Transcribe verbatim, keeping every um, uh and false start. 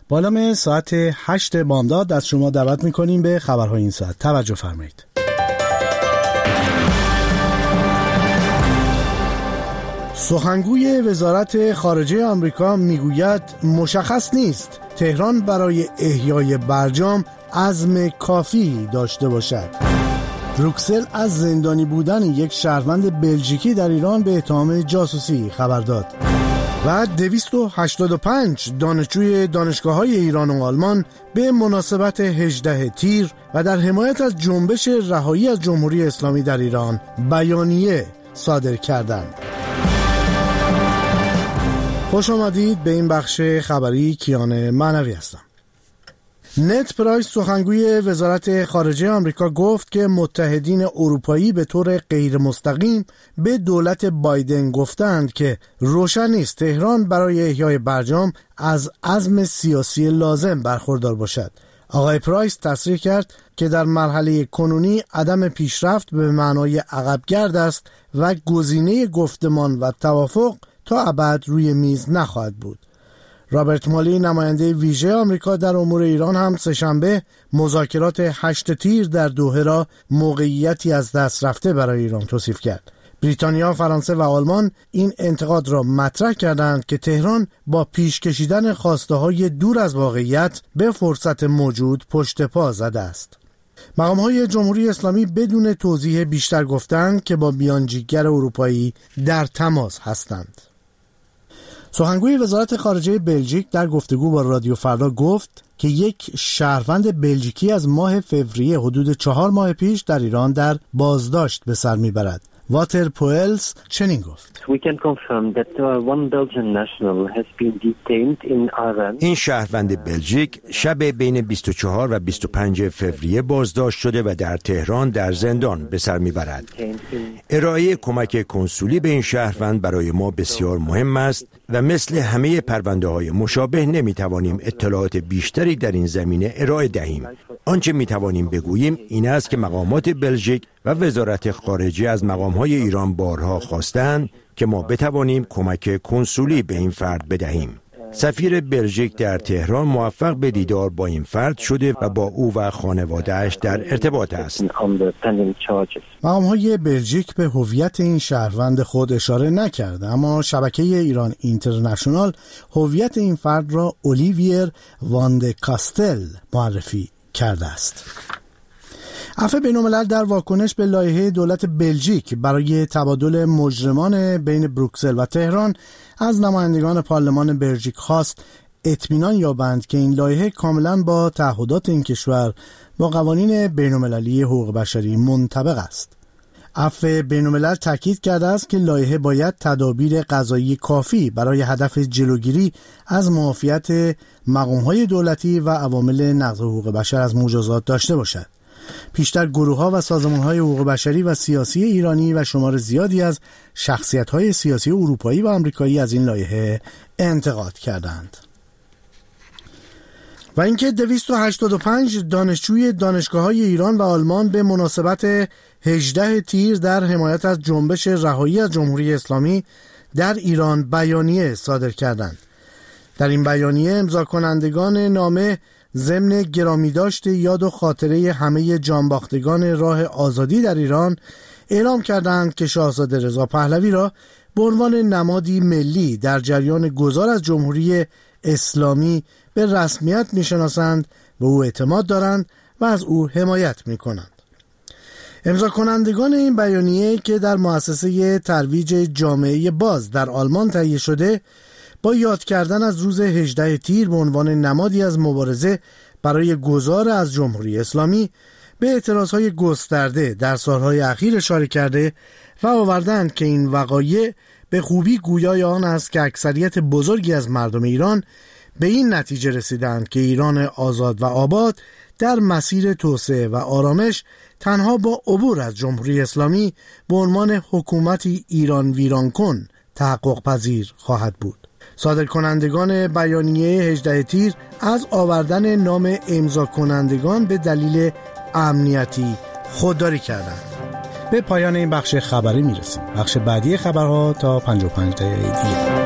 بالام ساعت هشت بامداد از شما دعوت میکنیم به خبرهای این ساعت. توجه فرمایید. سخنگوی وزارت خارجه آمریکا میگوید مشخص نیست تهران برای احیای برجام عزم کافی داشته باشد. بروکسل از زندانی بودن یک شهروند بلژیکی در ایران به اتهام جاسوسی خبر داد. و دویست و هشتاد و پنج دانشجوی دانشگاه‌های ایران و آلمان به مناسبت هجدهم تیر و در حمایت از جنبش رهایی از جمهوری اسلامی در ایران بیانیه صادر کردند. خوش آمدید به این بخش خبری. کیان معنوی هستم. نت پرایس سخنگوی وزارت خارجه آمریکا گفت که متحدین اروپایی به طور غیر مستقیم به دولت بایدن گفتند که روشن نیست تهران برای احیای برجام از عزم سیاسی لازم برخوردار باشد. آقای پرایس تصریح کرد که در مرحله کنونی عدم پیشرفت به معنای عقبگرد است و گزینه گفتمان و توافق تا ابد روی میز نخواهد بود. رابرت مالی نماینده ویژه آمریکا در امور ایران هم سه‌شنبه مذاکرات هشت تیر در دوحه را موقعیتی از دست رفته برای ایران توصیف کرد. بریتانیا، فرانسه و آلمان این انتقاد را مطرح کردند که تهران با پیش کشیدن خواسته‌های دور از واقعیت به فرصت موجود پشت پا زده است. مقام‌های جمهوری اسلامی بدون توضیح بیشتر گفتند که با بیانجیگر اروپایی در تماس هستند. سخنگوی وزارت خارجه بلژیک در گفتگو با رادیو فردا گفت که یک شهروند بلژیکی از ماه فوریه حدود چهار ماه پیش در ایران در بازداشت به سر میبرد. واتر پوئلز چنین گفت: این شهروند بلژیک شب بین بیست و چهار و بیست و پنج فوریه بازداشت شده و در تهران در زندان به سر میبرد. ارائه کمک کنسولی به این شهروند برای ما بسیار مهم است و مثل همه پرونده های مشابه نمیتوانیم اطلاعات بیشتری در این زمینه ارائه دهیم. آنچه میتوانیم بگوییم این است که مقامات بلژیک و وزارت خارجه از مقامهای ایران بارها خواستند که ما بتوانیم کمک کنسولی به این فرد بدهیم. سفیر بلژیک در تهران موفق به دیدار با این فرد شده و با او و خانواده‌اش در ارتباط است. مقام‌های بلژیک به هویت این شهروند خود اشاره نکرد، اما شبکه ایران اینترنشنال هویت این فرد را اولیویر واند کاستل معرفی کرده است. عفو بین‌الملل در واکنش به لایحه دولت بلژیک برای تبادل مجرمان بین بروکسل و تهران از نمایندگان پارلمان بلژیک خواست اطمینان یابند که این لایحه کاملا با تعهدات این کشور با قوانین بین‌المللی حقوق بشری منطبق است. عفو بین‌الملل تاکید کرده است که لایحه باید تدابیر قضایی کافی برای هدف جلوگیری از معافیت مقام‌های دولتی و عوامل نقض حقوق بشر از مجازات داشته باشد. پیشتر گروه‌ها و سازمان‌های حقوق بشری و سیاسی ایرانی و شمار زیادی از شخصیت‌های سیاسی اروپایی و آمریکایی از این لایحه انتقاد کردند. و اینکه دویست و هشتاد و پنج دانشجوی دانشگاه‌های ایران و آلمان به مناسبت هجدهم تیر در حمایت از جنبش رهایی از جمهوری اسلامی در ایران بیانیه صادر کردند. در این بیانیه امضا کنندگان نامه ضمن گرامی داشت یاد و خاطره همه جانباختگان راه آزادی در ایران اعلام کردند که شاهزاده رضا پهلوی را به عنوان نمادی ملی در جریان گذار از جمهوری اسلامی به رسمیت می‌شناسند، به او اعتماد دارند و از او حمایت می‌کنند. امضا کنندگان این بیانیه که در مؤسسه ترویج جامعه باز در آلمان تهیه شده، با یاد کردن از روز هجدهم تیر به عنوان نمادی از مبارزه برای گذار از جمهوری اسلامی به اعتراضهای گسترده در سالهای اخیر اشاره کرده و آوردند که این وقایع به خوبی گویای آن است که اکثریت بزرگی از مردم ایران به این نتیجه رسیدند که ایران آزاد و آباد در مسیر توسعه و آرامش تنها با عبور از جمهوری اسلامی به عنوان حکومتی ایران ویران کن تحقق پذیر خواهد بود. صادر کنندگان بیانیه هجدهم تیر از آوردن نام امضا کنندگان به دلیل امنیتی خودداری کردند. به پایان این بخش خبری میرسیم. بخش بعدی خبرها تا پنجاه و پنج دقیقه دیگه.